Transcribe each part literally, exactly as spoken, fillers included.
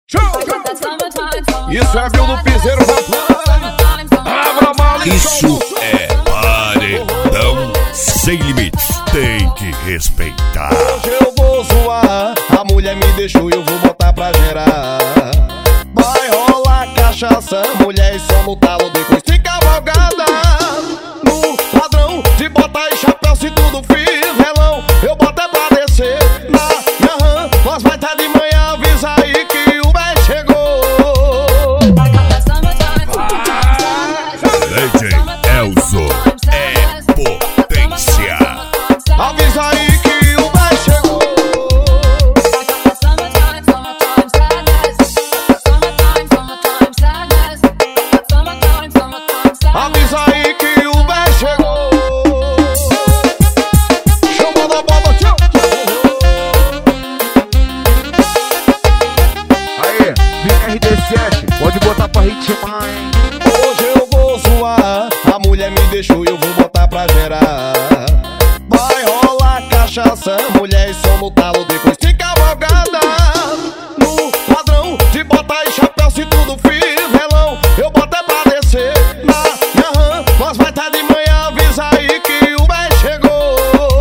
Isso é Bill do Piseiro Abra mal. Isso é paredão sem limites. Tem que respeitar. Hoje eu vou zoar, a mulher me deixou e eu vou botar pra gerar. Vai rolar cachaça, mulher e só no talo, depois tem cavalgada. No padrão de botar e chapéu, se tudo fiz relão, eu boto é pra descer na minha rã. Nós vai tá de manhã, avisa aí que o bem chegou. D J Elzo é potência. Avisa aí que o bem chegou. Avisa aí que o bem chegou. Chama da bola, tchau. Aê, vem R D sete, pode botar pra ritmar, hein? Hoje eu vou zoar, a mulher me deixou e eu vou botar pra gerar. Vai rolar cachaça, mulher e som no talo, depois tem cavalgada. No padrão de botar e chapéu, se tudo fiz relão, eu boto é pra descer na minha rã. Nós vai tá de manhã, avisa aí que o bem chegou.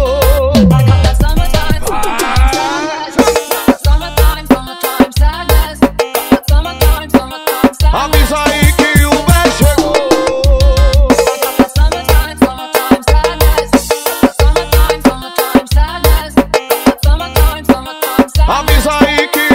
Avisa aí que o bem chegou. Avisa aí que